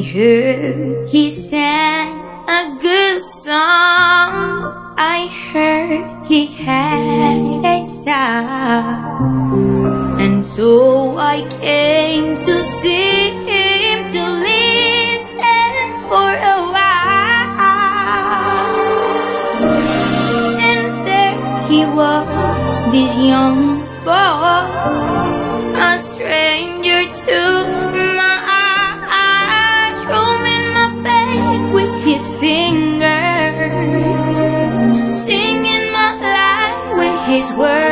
heard he sang a good song. I heard he had a style, and so I came to see him, to listen for a while. And there he was, this young boy, a stranger to my eyes, strumming my back with his fingers, singing my life with his words.